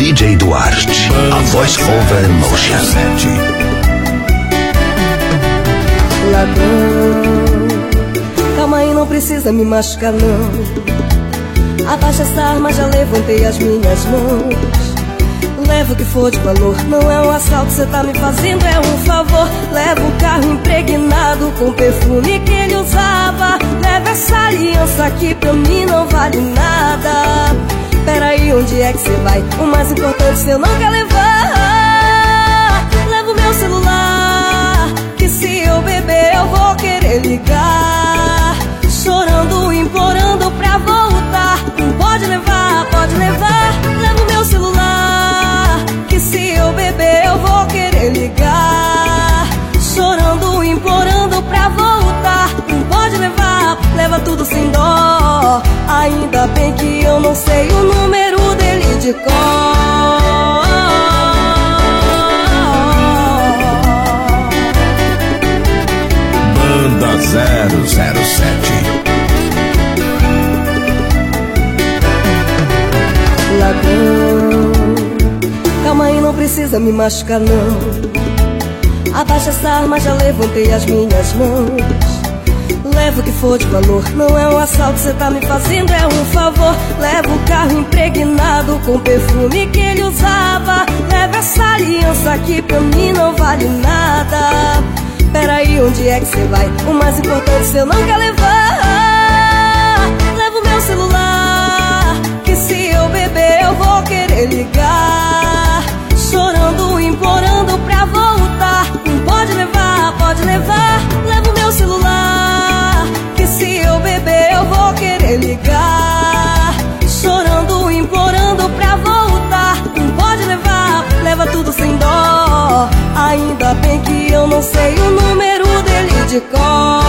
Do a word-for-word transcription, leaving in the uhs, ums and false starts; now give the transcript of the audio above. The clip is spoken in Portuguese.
D J Duarte, a Voice Over Motion. Ladrão, calma aí, não precisa me machucar não. Abaixa essa arma, já levantei as minhas mãos. Leva o que for de valor, não é um assalto, cê tá me fazendo, é um favor. Leva o carro impregnado com perfume que ele usava. Leva essa aliança que pra mim não vale nada. Peraí, onde é que cê vai? O mais importante cê não quer levar. Leva o meu celular, que se eu beber eu vou querer ligar. Chorando, implorando pra voltar. Não pode levar, pode levar. Leva o meu celular, que se eu beber eu vou querer ligar. Chorando, implorando pra voltar. Não pode levar, leva tudo sem dó. Ainda bem que eu não sei o número dele de cor. Banda zero zero sete. Ladrão, calma aí, não precisa me machucar não. Abaixa essa arma, já levantei as minhas mãos. Leva o que for de valor, não é um assalto, cê tá me fazendo, é um favor. Leva o carro impregnado com perfume que ele usava. Leva essa aliança que pra mim não vale nada. Peraí, onde é que cê vai? O mais importante cê não quer levar. Leva o meu celular, que se eu beber eu vou querer ligar. Chorando, implorando pra voltar. Não pode levar, pode levar. Leva o meu celular, que se eu beber eu vou querer ligar. Chorando, implorando pra voltar. Não pode levar, leva tudo sem dó. Ainda bem que eu não sei o número dele de cor.